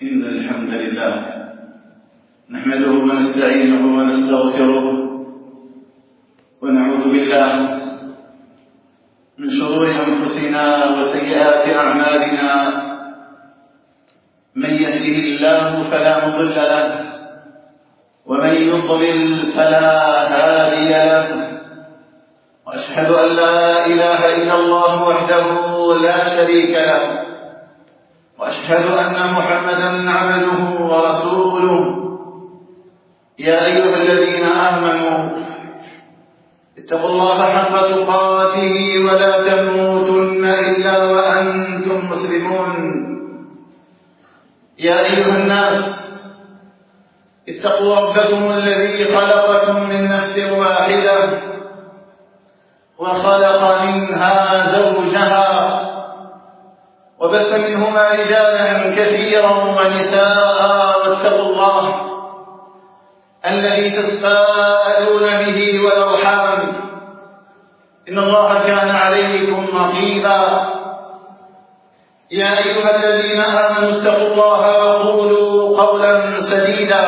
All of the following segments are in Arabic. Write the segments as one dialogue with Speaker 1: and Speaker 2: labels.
Speaker 1: إن الحمد لله نحمده ونستعينه ونستغفره ونعوذ بالله من شرور أنفسنا وسيئات أعمالنا. من يهده الله فلا مضل له ومن يضلل فلا هادي له، وأشهد أن لا إله إلا الله وحده لا شريك له، وأشهد أن محمدا عبده ورسوله. يا أيها الذين آمنوا اتقوا الله حق تقاته ولا تموتن إلا وأنتم مسلمون. يا أيها الناس اتقوا ربكم الذي خلقكم من نفس واحدة وخلق منها زوجها وبث منهما رجالا كثيرا ونساء، واتقوا الله الذي تساءلون به والأرحام إن الله كان عليكم رقيبا. يا أيها الذين آمنوا اتقوا الله وقولوا قولا سديدا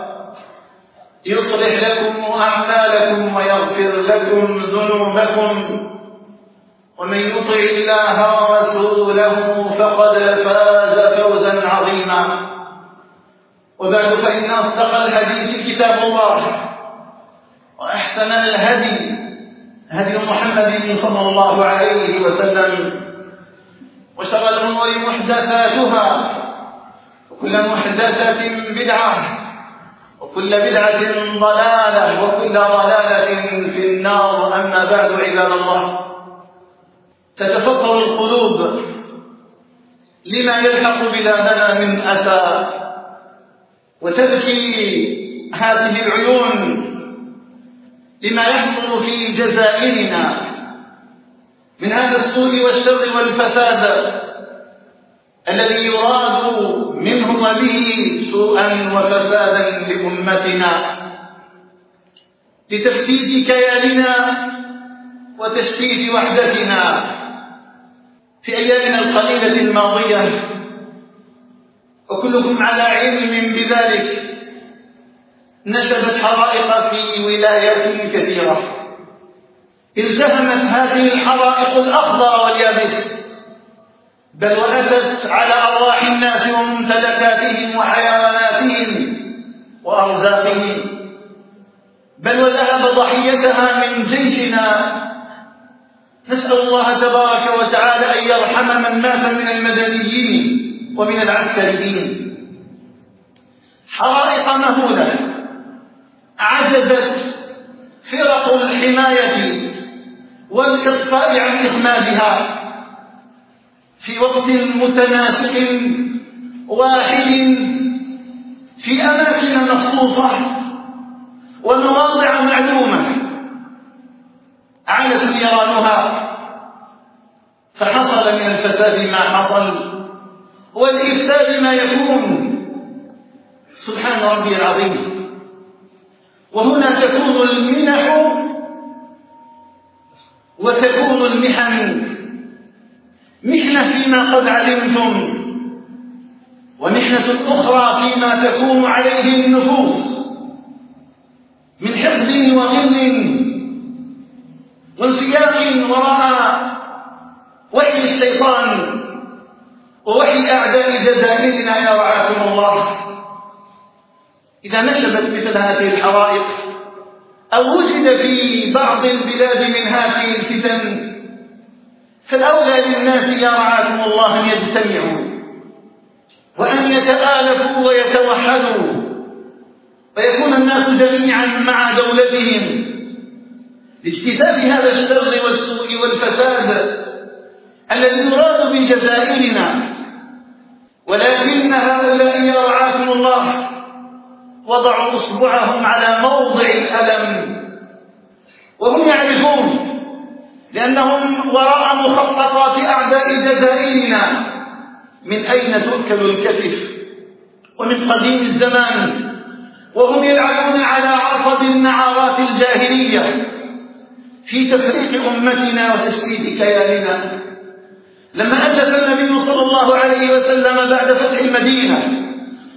Speaker 1: يصلح لكم أعمالكم ويغفر لكم ذنوبكم، ومن يطع الله ورسوله فقد فاز فوزا عظيما. وبعد، فإن أصدق الحديث كتاب الله، وأحسن الهدي هدي محمد صلى الله عليه وسلم، وشر الأمور محدثاتها، وكل محدثة بدعة، وكل بدعة ضلالة، وكل ضلالة في النار. أما بعد، عباد الله، تتفطر القلوب لما يلحق بلادنا من أسى، وتبكي هذه العيون لما يحصل في جزائرنا من هذا السوء والشر والفساد الذي يراد منه وبه سوءا وفسادا لأمتنا، لتفتيت كياننا وتشتيت وحدتنا. في أيامنا القليلة الماضية، وكلكم على علم بذلك، نشبت حرائق في ولايات كثيرة. التهمت هذه الحرائق الأخضر واليابس، بل وأتت على أرواح الناس وممتلكاتهم وحيواناتهم وأرزاقهم، بل وذهب ضحيتها من جيشنا. نسأل الله تبارك وتعالى أن يرحم من مات من المدنيين ومن العسكريين. حرائق مهولة عجزت فرق الحماية والإطفاء عن إخمادها في وقت متناسق واحد في أماكن مخصوصة ومواضع معلومة. علت نيرانها فحصل من الفساد ما حصل والإفساد ما يكون. سبحان ربي العظيم. وهنا تكون المنح وتكون المحن، محنة فيما قد علمتم، ومحنة أخرى فيما تكون عليه النفوس من حقد وغل وانسياق وراء وحي الشيطان ووحي أعداء جزائرنا. يا رعاكم الله، إذا نشبت مثل هذه الحرائق أو وجد في بعض البلاد من هذه الفتن، فالأولى للناس يا رعاكم الله أن يجتمعوا وأن يتآلفوا ويتوحدوا، ويكون الناس جميعا مع دولتهم لاجتثاث هذا الشر والسوء والفساد الذي يراد بجزائرنا. ولكن هؤلاء يا رعاكم الله وضعوا أصبعهم على موضع الألم، وهم يعرفون، لأنهم وراء مخططات أعداء جزائرنا من أين تؤكل الكتف ومن قديم الزمان، وهم يلعبون على عرض النعرات الجاهلية في تفريق أمتنا وتشتيت كياننا. لما أسس النبي صلى الله عليه وسلم بعد فتح المدينة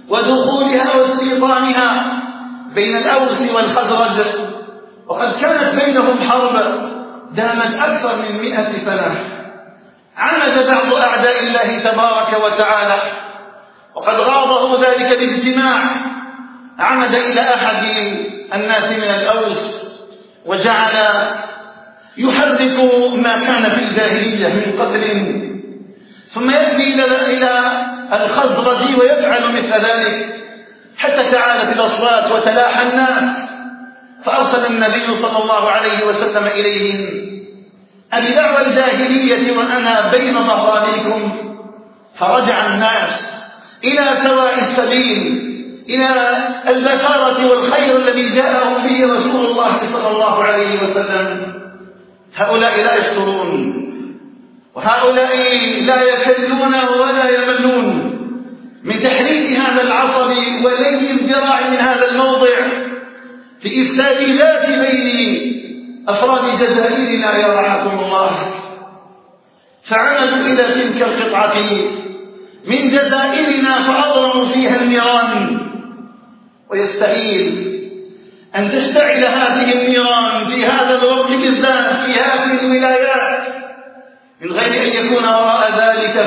Speaker 1: ودخولها واستيطانها بين الأوس والخزرج، وقد كانت بينهم حرب دامت أكثر من 100 سنة. عمد بعض أعداء الله تبارك وتعالى وقد غاضه ذلك الاجتماع، عمد إلى أحد الناس من الأوس وجعل يحرك ما كان في الجاهلية من قتل، ثم يأتي إلى الخزرج ويفعل مثل ذلك، حتى تعالت الأصوات وتلاحى الناس، فأرسل النبي صلى الله عليه وسلم إليهم: أبدعوى الجاهلية وأنا بين ظهرانيكم. فرجع الناس إلى سواء السبيل، إلى البشارة والخير الذي جاءهم به رسول الله صلى الله عليه وسلم. هؤلاء لا يفطرون، وهؤلاء لا يكلون ولا يملون من تحريك هذا العصب ولي الذراع من هذا الموضع في إفساد ذات بين أفراد جزائرنا يا رعاكم الله. فعمدوا إلى تلك القطعة من جزائرنا فأضرموا فيها النيران، ويستحيل أن تشتعل هذه النيران في هذا الوقت بالذات في هذه الولايات من غير أن يكون وراء ذلك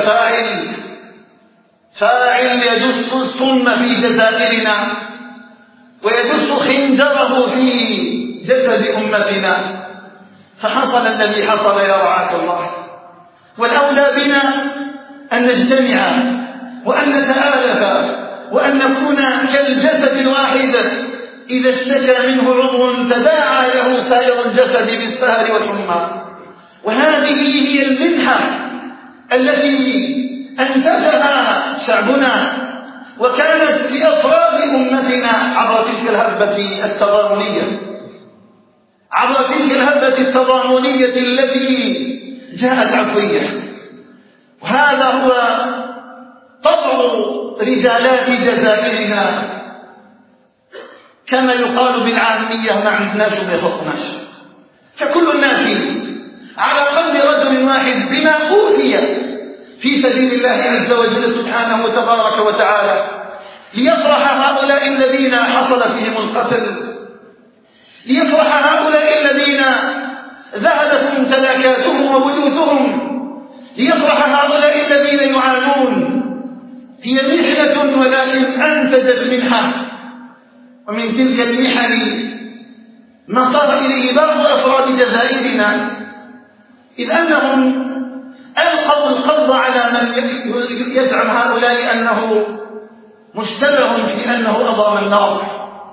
Speaker 1: فاعل يدس السم في جزائرنا ويدس خنجره في جسد أمتنا. فحصل الذي حصل يا رعاك الله. والأولى بنا أن نجتمع وأن نتآلف وأن نكون كالجسد الواحد، إذا اشتكى منه عضو تداعى له سائر الجسد بالسهر والحمى. وهذه هي المنحة التي أنتجها شعبنا وكانت لأفراد أمتنا عبر تلك الهبة التضامنية، عبر تلك الهبة التضامنية التي جاءت عفوية. وهذا هو طبع رجالات جزائرنا، كما يقال بالعامية: ما عندناش وما يخصناش. فكل الناس على قلب رجل واحد بما أوتي في سبيل الله عز وجل سبحانه وتبارك وتعالى، ليفرح هؤلاء الذين حصل فيهم القتل، ليفرح هؤلاء الذين ذهبت ممتلكاتهم وبيوتهم، ليفرح هؤلاء الذين يعانون. هي محنة ولكن أنتجت منحة، ومن تلك المحن ما صار إليه بعض أفراد جزائرنا، إذ أنهم ألقوا القبض على من يزعم هؤلاء أنه مشتبه في أنه أضام النار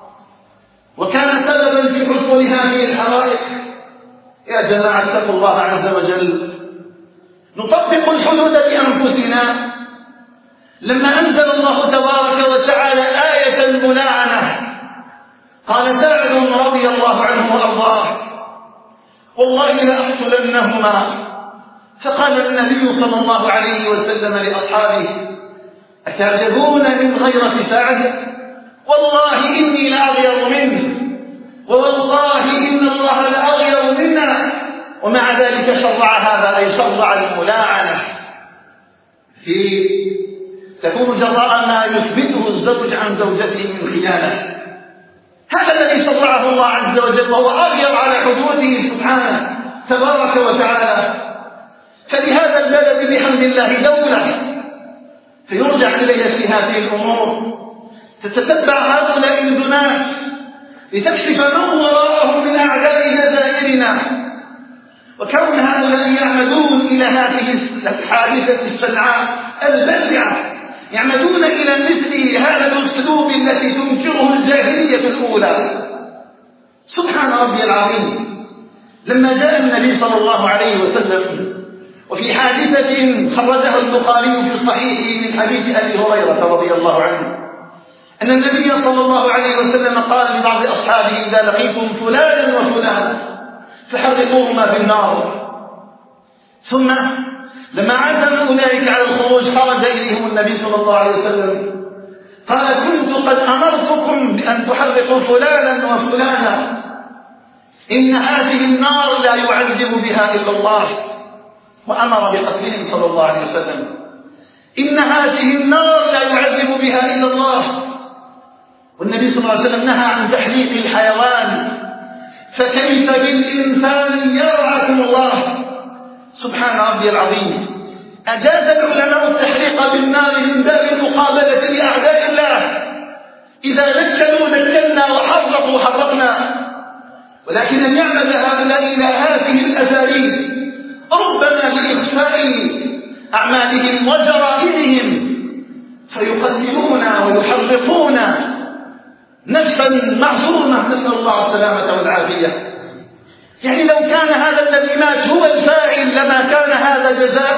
Speaker 1: وكان سببا في حصول هذه الحرائق. يا جماعة اتقوا الله عز وجل، نطبق الحدود بأنفسنا. لما أنزل الله تبارك وتعالى آية الملاعنة قال سعد رضي الله عنه وأرضاه: والله لأقتلنهما. فقال النبي صلى الله عليه وسلم لأصحابه: أتعجبون من غيرة سعد؟ والله إني لأغير منه، ووالله إن الله لأغير منا. ومع ذلك شرع هذا، أي شرع الملاعنة في تكون جراء ما يثبته الزوج عن زوجته من خيانة. هذا الذي شرعه الله عز وجل، وهو أغير على حدوده سبحانه تبارك وتعالى. فلهذا البلد بحمد الله دولة فيرجع إليها في هذه الأمور، تتتبع هؤلاء البنات لتكشف من وراءهم من أعداء جزائرنا. وكون هؤلاء يعمدون إلى هذه الحادثة الصنعاء البشعة، يعمدون إلى مثل هذا الأسلوب التي تنكره الجاهلية الأولى. سبحان ربي العظيم. لما جاء النبي صلى الله عليه وسلم وفي حادثة خرجها البخاري في صحيحه من حديث أبي هريرة رضي الله عنه أن النبي صلى الله عليه وسلم قال لبعض أصحابه: إذا لقيتم فلانا وفلانا فحرقوهما في النار. ثم لما عزم أولئك على الخروج خرج إليهم النبي صلى الله عليه وسلم قال: كنت قد أمرتكم بأن تحرقوا فلانا وفلانا، إن هذه النار لا يعذب بها إلا الله. وأمر بقتلهم صلى الله عليه وسلم. إن هذه النار لا يعذب بها إلا الله. والنبي صلى الله عليه وسلم نهى عن تحريق الحيوان، فكيف بالإنسان يرعاكم الله. سبحان ربي العظيم. أجاز العلماء التحريق بالنار من باب المقابلة لأعداء الله. إذا نكلوا نكلنا وحرقوا حرقنا، ولكن أن يعمد هؤلاء إلى هذه الأساليب ربما لإخفاء أعمالهم وجرائمهم، فيقتلون ويحرقون نفسا معصومة، نسأل الله السلامة والعافية. يعني لو كان هذا الذي مات هو الفاعل لما كان هذا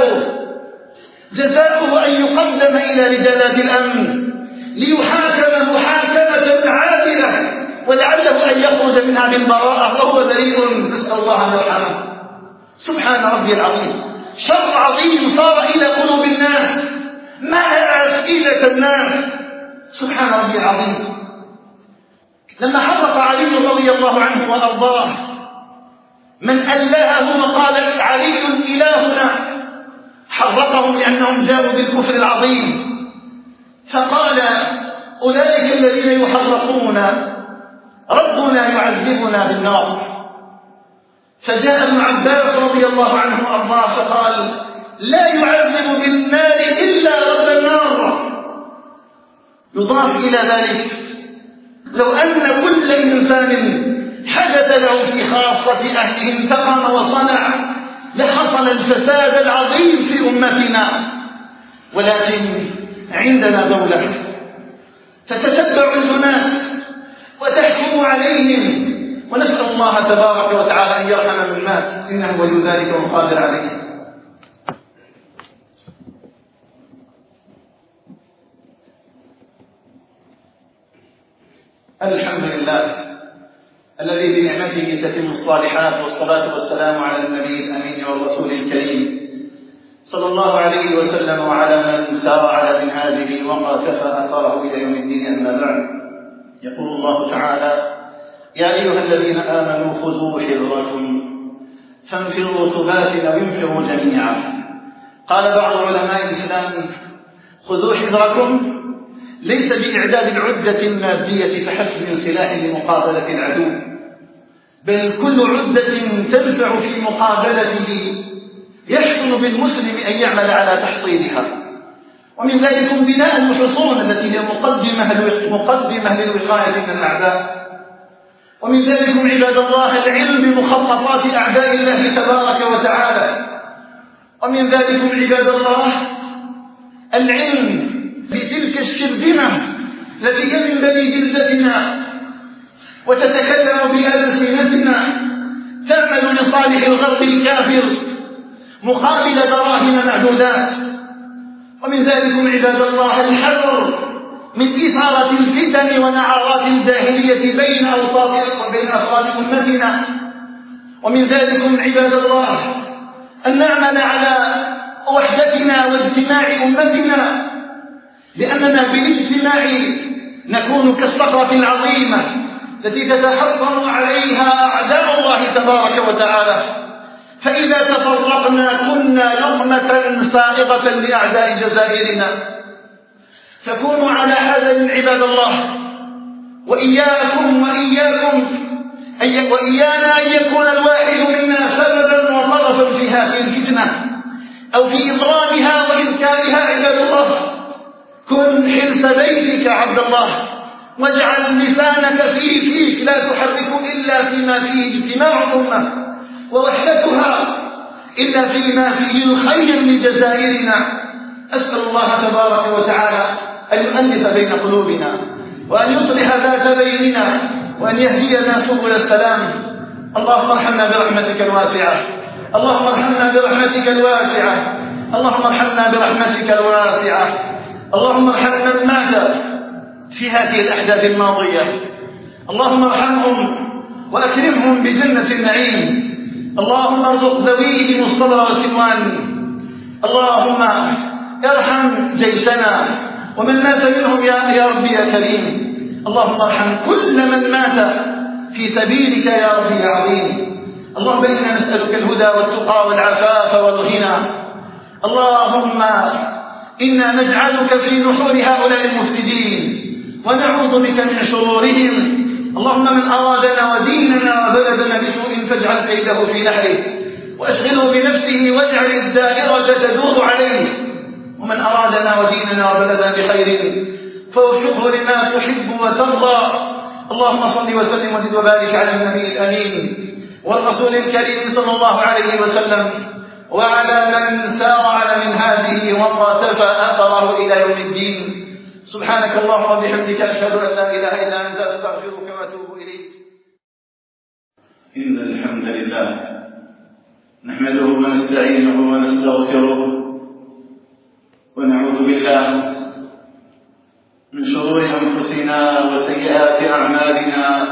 Speaker 1: جزاؤه أن يقدم إلى رجالات الأمن ليحاكم محاكمة عادلة، ولعله أن يخرج منها بالبراءة وهو بريء، نسأل الله أن يرحمه. سبحان ربي العظيم. شر عظيم صار إلى قلوب الناس، ملأ أفئدة الناس. سبحان ربي العظيم. لما حرق علي رضي الله عنه وأرضاه من ألهه وقال علي إلهنا، حرقهم لأنهم جاءوا بالكفر العظيم، فقال أولئك الذين يحرقون ربنا يعذبنا بالنار. فجاء ابن عباس رضي الله عنه وأرضاه فقال لا يعذب بالنار إلا رب النار. يضاف إلى ذلك لو أن كل إنسان حدث له في خاصة أهله انتقم وصنع لحصل الفساد العظيم في أمتنا، ولكن عندنا دولة تتتبع الجنات وتحكم عليهم، ونسأل الله تبارك وتعالى أن يرحم من مات، إنه ولي ذلك والقادر عليه. الحمد لله الذي بنعمته تتم الصالحات، والصلاة والسلام على النبي الأمين والرسول الكريم صلى الله عليه وسلم وعلى من سار على منهاجه وقاتف أثاره إلى يوم الدين. أما بعد، يقول الله تعالى يا أيها الذين آمنوا خذوا حذركم فانفروا ثبات أو انفروا جميعا. قال بعض علماء الإسلام خذوا حذركم ليس بإعداد العدة المادية فحسب من سلاح لمقابلة العدو، بل كل عدة تنفع في مقابلته يحسن بالمسلم أن يعمل على تحصيلها. ومن ذلك بناء الحصون التي هي مقدمة للوقاية من الأعداء. ومن ذلك عباد الله العلم بمخططات أعداء الله تبارك وتعالى. ومن ذلك عباد الله العلم بتلك الشرذمة التي هي من بني جلدتنا وتتكلم بألسنتنا تعمل لصالح الغرب الكافر مقابل دراهم معدودات. ومن ذلك عباد الله الحذر من إثارة الفتن ونعرات الجاهلية بين أوساط وبين أفراد أمتنا. ومن ذلك عباد الله أن نعمل على وحدتنا واجتماع أمتنا، لأننا بالاجتماع نكون كالصخرة العظيمة التي تتحصن عليها أعداء الله تبارك وتعالى، فإذا تفرقنا كنا لقمة سائغة لأعداء جزائرنا. فكونوا على حذر عباد الله، وإياكم وإيانا أن يكون الواحد منا سببا وطرفا في هذه الفتنة أو في إضرامها وإذكارها. عباد الله كن حرص بيتك عبد الله، واجعل لسانك فيك لا تحرك إلا فيما فيه اجتماع الأمة ووحدتها، إلا فيما فيه الخير لجزائرنا. أسأل الله تبارك وتعالى أن يؤلف بين قلوبنا، وأن يصلح ذات بيننا، وأن يهدينا سبل السلام. اللهم ارحمنا برحمتك الواسعة، اللهم ارحمنا برحمتك الواسعة، اللهم ارحمنا برحمتك الواسعة. اللهم ارحم من مات في هذه الأحداث الماضية، اللهم ارحمهم وأكرمهم بجنة النعيم. اللهم ارزق ذويهم الصبر والسلوان. اللهم ارحم جيشنا ومن مات منهم يا ربي يا كريم. اللهم ارحم كل من مات في سبيلك يا ربي يا عظيم. اللهم إنا نسألك الهدى والتقى والعفاف والغنى. اللهم إنا نجعلك في نحور هؤلاء المفسدين ونعوذ بك من شرورهم. اللهم من أرادنا وديننا وبلدنا بسوء فاجعل كيده في نحره وأشغله بنفسه واجعل الدائرة تدور عليه، ومن أرادنا وديننا وبلدنا بخير فوفقه لما تحب وترضى. اللهم صل وسلم وزد وبارك على النبي الأمين والرسول الكريم صلى الله عليه وسلم وعلى من سار على منهاجه وقتفى أثره إلى يوم الدين. سبحانك اللهم وبحمدك أشهد أن لا إله إلا أنت أستغفرك وأتوب إليك.
Speaker 2: إن الحمد لله نحمده ونستعينه ونستغفره ونعوذ بالله من شرور أنفسنا وسيئات أعمالنا.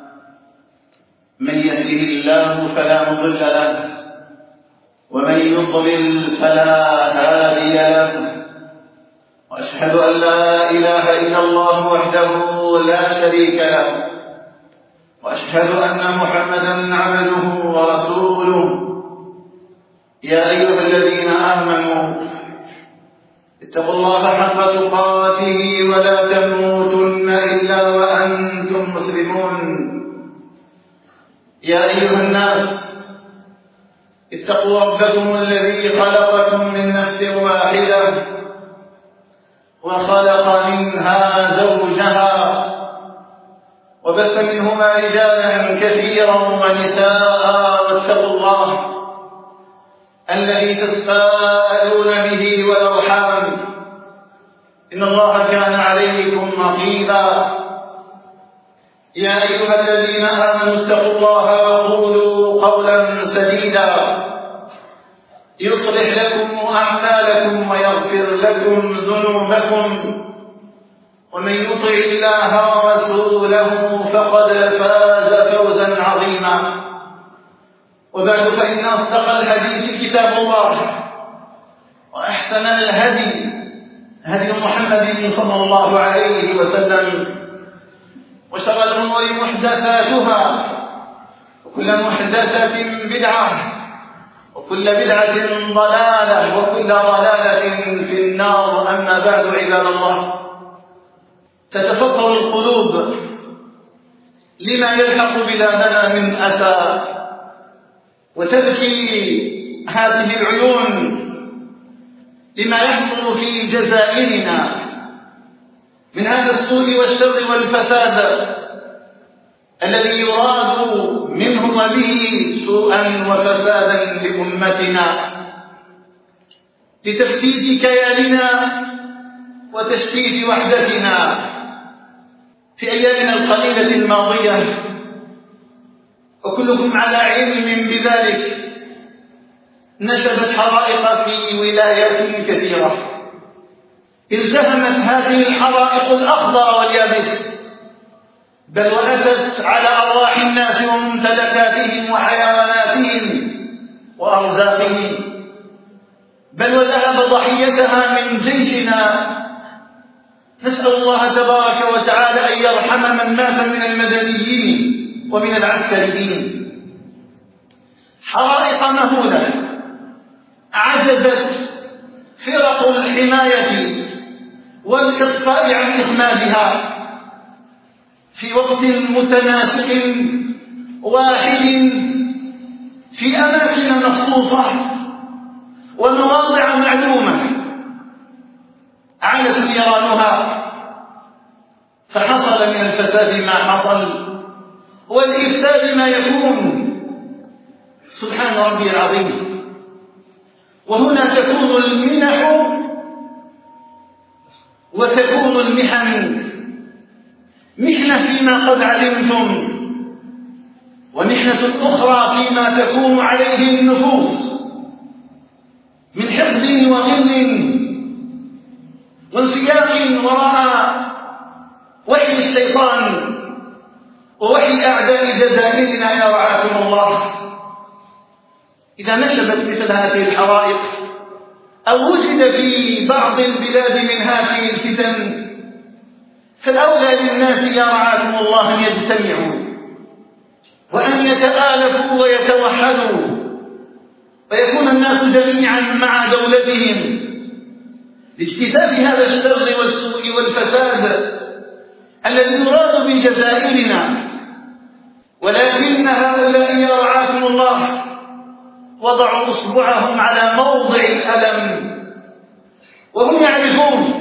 Speaker 2: من يهده الله فلا مضل له ومن يضلل فلا هادي له، وأشهد أن لا إله إلا الله وحده لا شريك له، وأشهد أن محمدا عبده ورسوله. يا أيها الذين آمنوا اتقوا الله حق تقاته ولا تموتن إلا وأنتم مسلمون. يا أيها الناس اتقوا ربكم الذي خلقكم من نفس واحدة وخلق منها زوجها وبث منهما رجالا كثيرا ونساء، واتقوا الله الذي تساءلون به والأرحام إن الله كان عليكم رقيبا. يا أيها الذين آمنوا اتقوا الله وقولوا قولا سديدا يصلح لكم أعمالكم ويغفر لكم ذنوبكم، ومن يطع الله ورسوله فقد فاز فوزا عظيما. وبعد، فإن أصدق الحديث كتاب الله، وأحسن الهدي هدي محمد صلى الله عليه وسلم، وشر الأمور محدثاتها، وكل محدثة بدعة، وكل بدعة ضلالة، وكل ضلالة في النار. أما بعد، عباد الله، تتفطر القلوب لما يلحق بلادنا من أسى، وتبكي هذه العيون لما يحصل في جزائرنا من هذا السوء والشر والفساد الذي يراد منه وبه سوءا وفسادا لأمتنا، لتفسيد كياننا وتشتيت وحدتنا. في أيامنا القليلة الماضية، وكلكم على علم بذلك، نشبت حرائق في ولايات كثيرة. التهمت هذه الحرائق الأخضر واليابس، بل وأتت على أرواح الناس وممتلكاتهم وحيواناتهم وأرزاقهم، بل وذهب ضحيتها من جيشنا. نسأل الله تبارك وتعالى أن يرحم من مات من المدنيين ومن العسكريين. حرائق مهولة عجزت فرق الحماية والإطفاء عن إخمادها في وقت متناسق واحد في أماكن مخصوصة ومواضع معلومة. علت نيرانها فحصل من الفساد ما حصل والإفساد ما يكون. سبحان ربي العظيم. وهنا تكون المنح وتكون المحن، محنة فيما قد علمتم، ومحنة أخرى فيما تكون عليه النفوس من حقد وغل وانسياق وراء وحي الشيطان ووحي أعداء جزائرنا يا رعاكم الله. إذا نشبت مثل هذه الحرائق أو وجد في بعض البلاد من هذه الفتن، فالأولى للناس يا رعاكم الله أن يجتمعوا وأن يتآلفوا ويتوحدوا، ويكون الناس جميعا مع دولتهم
Speaker 1: لاجتثاث هذا الشر والسوء والفساد الذي يراد بجزائرنا. ولكن هؤلاء يا رعاكم الله وضعوا إصبعهم على موضع الألم، وهم يعرفون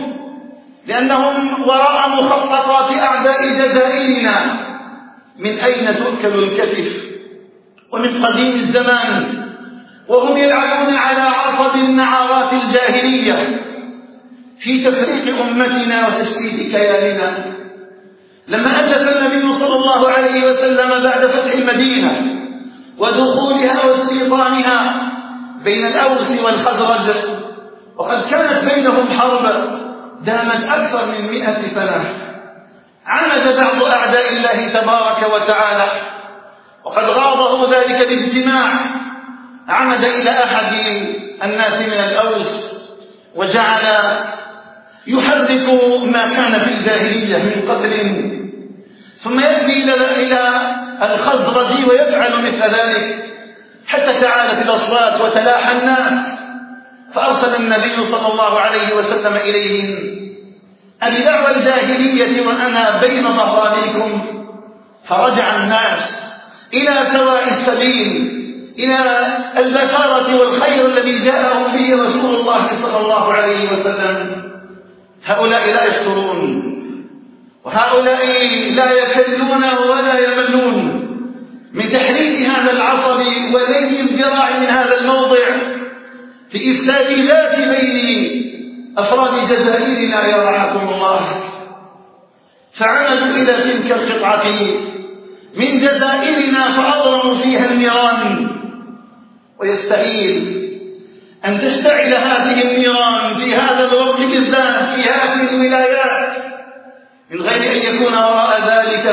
Speaker 1: لأنهم وراء مخططات أعداء جزائرنا من أين تؤكل الكتف ومن قديم الزمان، وهم يلعبون على عصب النعرات الجاهلية في تفريق أمتنا وتشتيت كياننا. لما أسف النبي صلى الله عليه وسلم بعد فتح المدينة ودخولها واستيطانها بين الأوس والخزرج، وقد كانت بينهم حرب دامت أكثر من 100 سنة، عمد بعض أعداء الله تبارك وتعالى وقد غاضه ذلك الاجتماع، عمد إلى أحد الناس من الأوس وجعل يحرك ما كان في الجاهلية من قتل، ثم يأتي إلى الخزرج ويفعل مثل ذلك حتى تعالت الأصوات وتلاحى الناس، فأرسل النبي صلى الله عليه وسلم إليهم: أبدعوى الجاهلية وأنا بين ظهرانيكم؟ فرجع الناس إلى سواء السبيل، إلى البشارة والخير الذي جاءهم به رسول الله صلى الله عليه وسلم. هؤلاء لا يفترون، وهؤلاء لا يكلون ولا يملون من تحريك هذا العصب ولي الذراع من هذا الموضع في إفساد ذات بين أفراد جزائرنا يا رحمكم الله. فعمدوا إلى تلك القطعة من جزائرنا فأضرموا فيها النيران، ويستحيل أن تشتعل هذه النيران في هذا الوقت بالذات في هذه الولايات من غير أن يكون وراء ذلك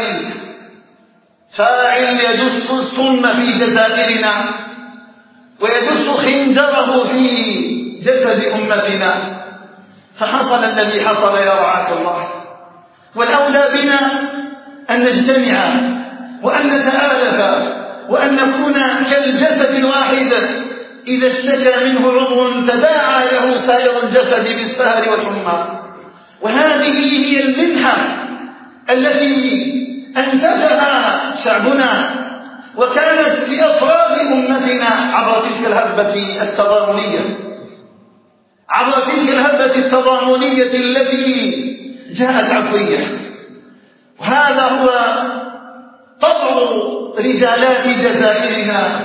Speaker 1: فاعل يدس السم في جزائرنا ويدس خنجره في جسد أمتنا. فحصل الذي حصل يا رعاك الله، والأولى بنا أن نجتمع وأن نتآلف وأن نكون كالجسد الواحد إذا اشتكى منه عضو تداعى له سائر الجسد بالسهر والحمى. وهذه هي المنحة التي أنتجها شعبنا وكانت لأفراد أمتنا عبر تلك الهبة التضامنية التي جاءت عفوية. وهذا هو طبع رجالات جزائرنا،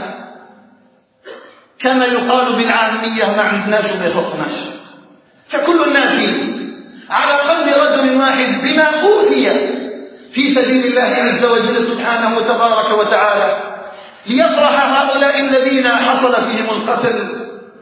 Speaker 1: كما يقال بالعامية: ما عندناش ما يخصناش. فكل الناس على قلب رجل واحد بما أوتي في سبيل الله عز وجل سبحانه وتبارك وتعالى، ليفرح هؤلاء الذين حصل فيهم القتل،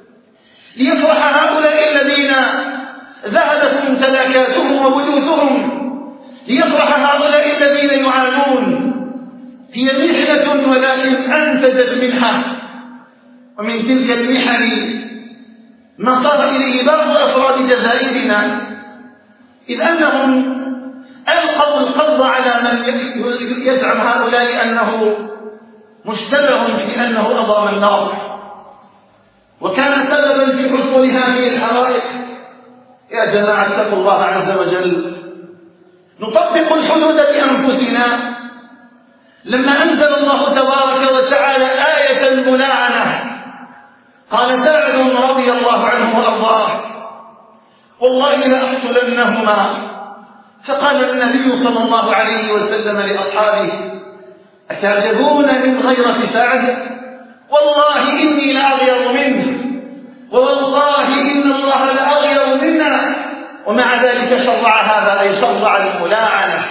Speaker 1: ليفرح هؤلاء الذين ذهبت ممتلكاتهم وبيوتهم، ليفرح هؤلاء الذين يعانون. هي محنة ولكن أنتجت منحة، ومن تلك المحن ما صار إليه بعض أفراد جزائرنا، إذ أنهم ألقوا القبض على من يزعم هؤلاء أنه مشتبه في أنه أضام النار وكان سببا في حصول هذه الحرائق. يا جماعة اتقوا الله عز وجل، نطبق الحدود بأنفسنا. لما أنزل الله تبارك وتعالى آية الملاعنة قال سعد رضي الله عنه وأرضاه: والله لأقتلنهما. فقال النبي صلى الله عليه وسلم لأصحابه: أتعجبون من غيرة سعد؟ والله إني لأغير منه، والله إن الله لأغير منا. ومع ذلك شرع هذا، أي شرع الملاعنة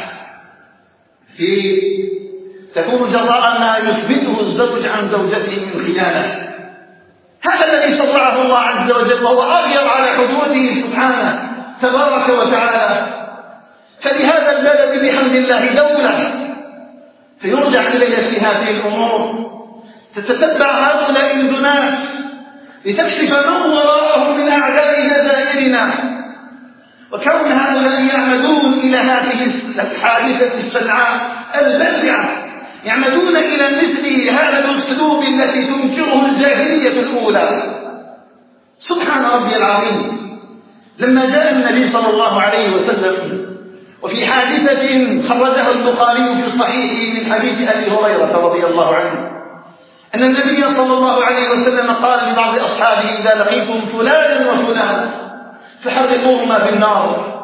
Speaker 1: في تكون جراء ما يثبته الزوج عن زوجته من خيانة. هذا الذي شرعه الله عز وجل، وهو أغير على حدوده سبحانه تبارك وتعالى. فلهذا البلد بحمد الله دولة فيرجع إليها في هذه الأمور، تتتبع هؤلاء الدناة لتكشف من وراءهم من أعداء جزائرنا. وكون هؤلاء يعمدون إلى هذه الحادثة السلعاء البشعة، يعمدون إلى مثل هذا الأسلوب التي تنكره الجاهلية الأولى. سبحان ربي العظيم. لما جاء النبي صلى الله عليه وسلم وفي حادثة خرجها البخاري في صحيحه من حديث أبي هريرة رضي الله عنه أن النبي صلى الله عليه وسلم قال لبعض أصحابه: إذا لقيتم فلانا وفلانا فحرقوهما في النار.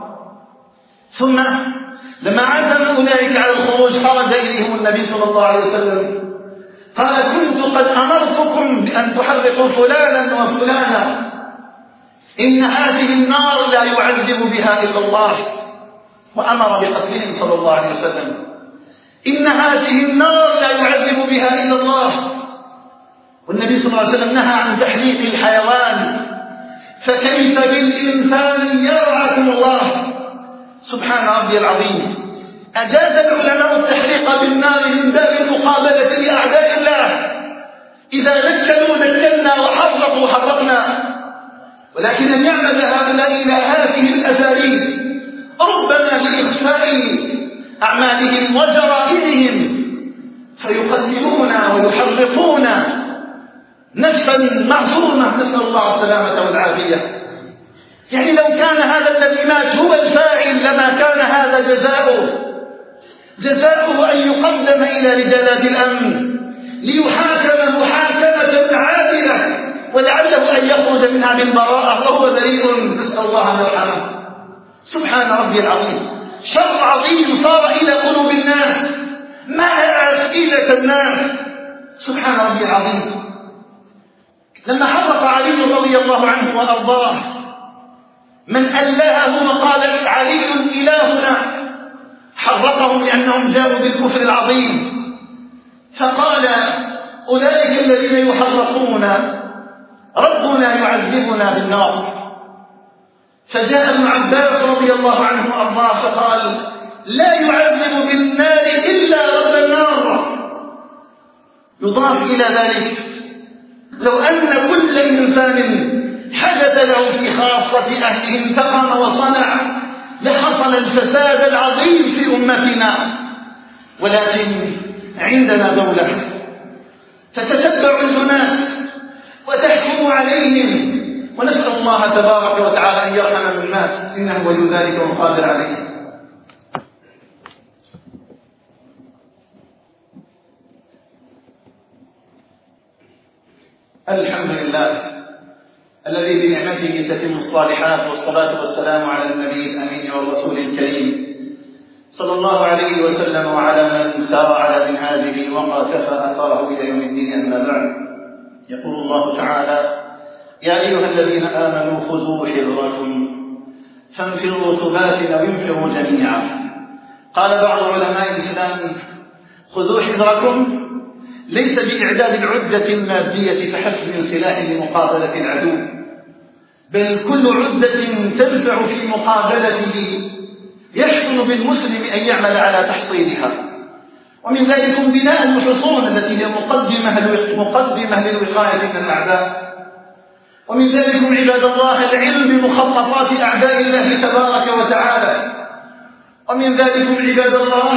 Speaker 1: ثم لما عزم أولئك على الخروج خرج إليهم النبي صلى الله عليه وسلم قال: كنت قد أمرتكم بأن تحرقوا فلانا وفلانا، إن هذه النار لا يعذب بها إلا الله، وأمر بقتلهم صلى الله عليه وسلم. إن هذه النار لا يعذب بها إلا الله. والنبي صلى الله عليه وسلم نهى عن تحريق الحيوان، فكيف بالإنسان يرعاكم الله. سبحان ربي العظيم. أجاز العلماء التحريق بالنار من باب المقابلة لأعداء الله، إذا نكلوا نكلنا وحرقوا حرقنا، ولكن أن يعمد هؤلاء إلى هذه الأساليب ربما لإخفاء أعمالهم وجرائمهم فيقتلون ويحرقون نفسا معصومة، نسأل الله السلامة والعافية. يعني لو كان هذا الذي مات هو الفاعل لما كان هذا جزاؤه أن يقدم إلى رجالات الأمن ليحاكم محاكمة عادلة، ولعله أن يخرج منها بالبراءة وهو بريء، نسأل الله أن يرحمه. سبحان ربي العظيم. شر عظيم صار إلى قلوب الناس، ما أفئدة الناس. سبحان ربي العظيم. لما حرق علي رضي الله عنه وأرضاه من ألهه وقال: علي إلهنا، حرقهم لأنهم جاءوا بالكفر العظيم. فقال: أولئك الذين يحرقون ربنا يعذبنا بالنار. فجاء ابن عباس رضي الله عنه وأرضاه فقال: لا يعذب بالنار إلا رب النار. يضاف إلى ذلك: لو أن كل إنسان حدث له في خاصة أهله انتقم وصنع لحصل الفساد العظيم في أمتنا. ولكن عندنا دولة تتتبع الجنات وتحكم عليهم، ونسأل الله تبارك وتعالى أن يرحم من مات، إنه ولي ذلك وقادر عليه. الحمد لله الذي بنعمته تتم الصالحات، والصلاة والسلام على النبي الأمين والرسول الكريم صلى الله عليه وسلم وعلى من سار على منهاجه وقتفى أثره إلى يوم الدين. أما بعد، يقول الله تعالى: يا أيها الذين آمنوا خذوا حذركم فانفروا ثبات أو انفروا جميعا. قال بعض علماء الإسلام: خذوا حذركم ليس بإعداد العدة المادية فحسب من سلاح لمقابلة العدو، بل كل عدة تنفع في مقابلته يحسن بالمسلم أن يعمل على تحصيلها. ومن ذلك بناء الحصون التي هي مقدمة للوقاية من الأعداء. ومن ذلك عباد الله العلم بمخططات أعداء الله تبارك وتعالى. ومن ذلك عباد الله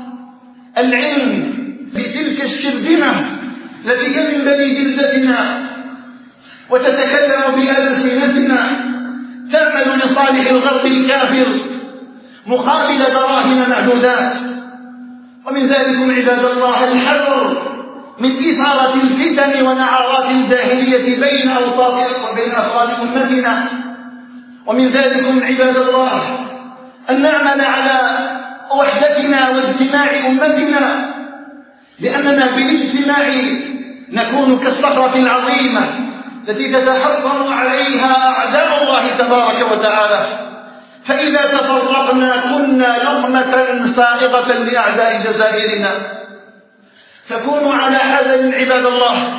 Speaker 1: العلم بتلك الشرذمة التي هي من بني جلدتنا وتتكلم بألسنتنا، تعمل لصالح الغرب الكافر مقابل دراهم معدودات. ومن ذلك عباد الله الحذر من إثارة الفتن ونعرات الجاهلية بين أوساط وبين أفراد أمتنا. ومن ذلك عباد الله أن نعمل على وحدتنا واجتماع أمتنا، لأننا بالاجتماع نكون كالصخرة العظيمة التي تتحطم عليها أعداء الله تبارك وتعالى. فإذا تفرقنا كنا لقمة سائغة لأعداء جزائرنا. فكونوا على حذر عباد الله،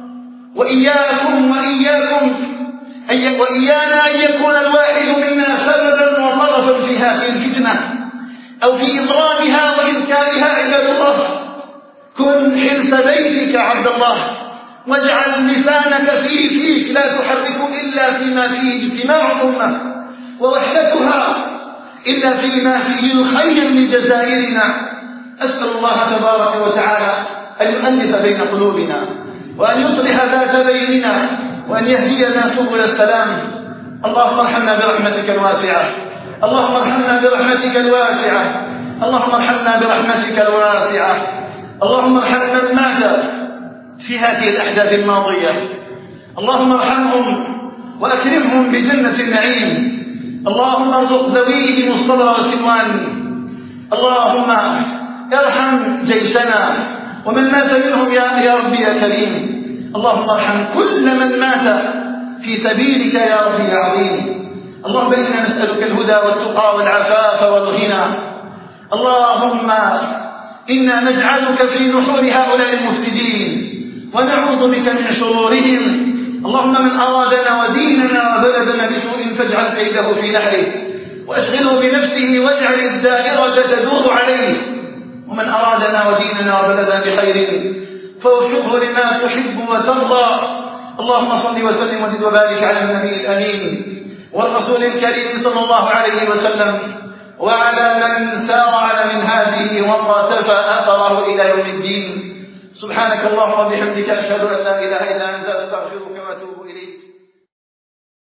Speaker 1: وإيانا أن يكون الواحد منا سببا وطرفا في هذه الفتنة أو في إضرارها وإذكارها. عباد الله، كن حرص بيتك عبد الله، واجعل لسانك فيك لا تحرك إلا فيما فيه اجتماع الأمة ووحدتها، إلا فيما فيه الخير لجزائرنا. أسأل الله تبارك وتعالى أن يؤلف بين قلوبنا، وأن يصلح ذات بيننا، وأن يهدينا سبل السلام. اللهم ارحمنا برحمتك الواسعة، اللهم ارحمنا برحمتك الواسعة، اللهم ارحمنا برحمتك الواسعة، اللهم ارحم من مات في هذه الأحداث الماضية، اللهم ارحمهم وأكرمهم بجنة النعيم، اللهم ارزق ذويهم الصبر والسلوان، اللهم ارحم جيشنا ومن مات منهم يا ربي يا كريم، اللهم ارحم كل من مات في سبيلك يا ربي يا عظيم. اللهم إنا نسألك الهدى والتقى والعفاف والغنى، اللهم إنا نجعلك في نحور هؤلاء المفسدين ونعوذ بك من شرورهم، اللهم من أرادنا وديننا وبلدنا بسوء فاجعل كيده في نحره وأشغله بنفسه واجعل الدائرة تدور عليه، ومن أرادنا وديننا وبلدنا بخير فوفقه لما تحب وترضى. اللهم صل وسلم وزد وبارك على النبي الأمين والرسول الكريم صلى الله عليه وسلم وعلى من سار على منهاجه وقتفى أثره إلى يوم الدين. سبحانك اللهم وبحمدك أشهد أن لا إله إلا أنت أستغفرك وأتوب إليك.